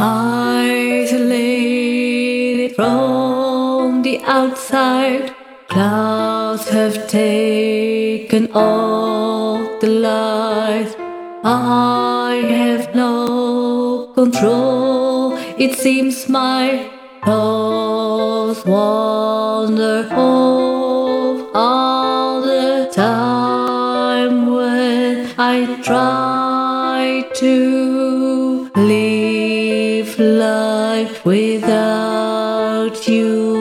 Isolated from the outside, clouds have taken all the light. I have no control. It seems my thoughts wander off all the time when I try to live life without you.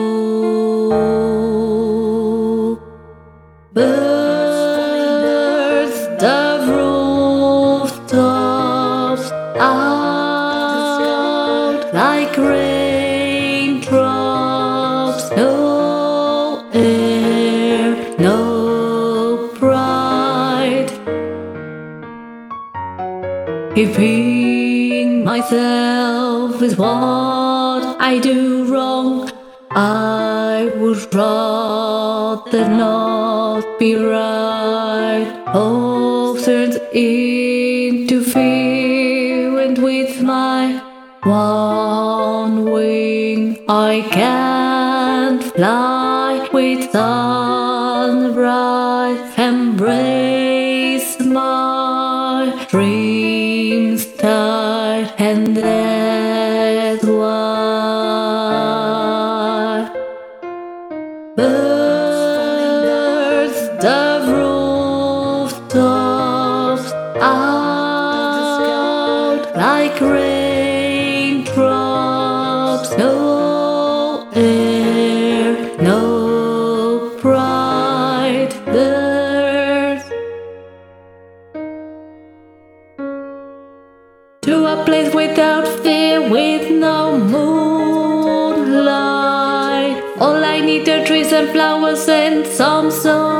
Birds, the rooftops out like raindrops. No air, no pride. Keeping myself is what I do wrong. I would rather not be right. Hope turns into fear, and with my one wing I can't fly. With sunrise, embrace my dreams tight, and that's why birds, the rooftops out like raindrops. No air, no pride. Birds to a place without fear, with no moonlight. All I need are trees and flowers and some sun.